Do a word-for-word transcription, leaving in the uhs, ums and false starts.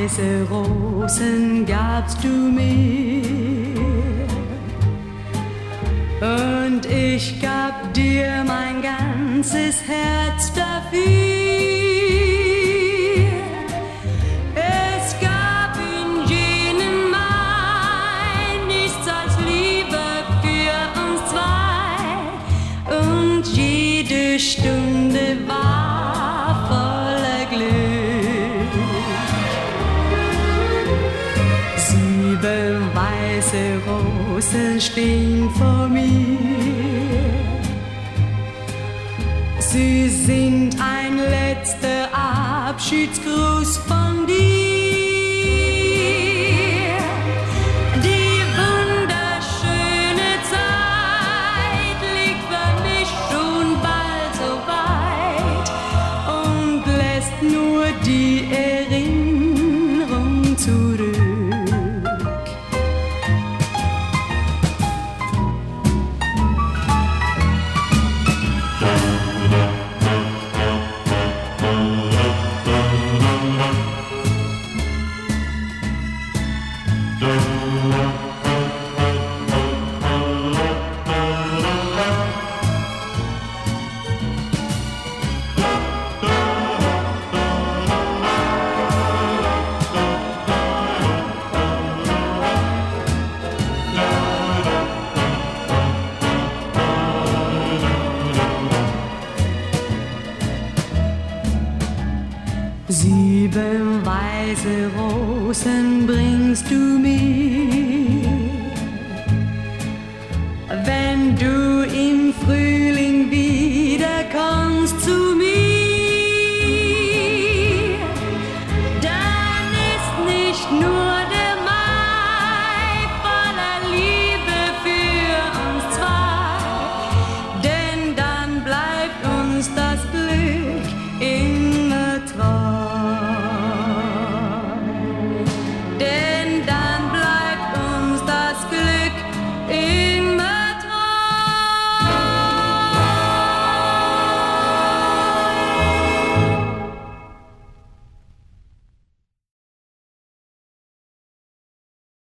weiße Rosen gabst du mir und ich gab dir mein ganzes Herz dafür. Es gab in jenem Mai nichts als Liebe für uns zwei und jede Stunde war voller Glück. Sieben weiße Rosen stehen vor mir. Sie sind ein letzter Abschiedsgruß von dir. Die wunderschöne Zeit liegt für mich schon bald so weit und lässt nur die Erinnerung zurück. Sieben weiße Rosen bringst du mir, wenn du im Frühling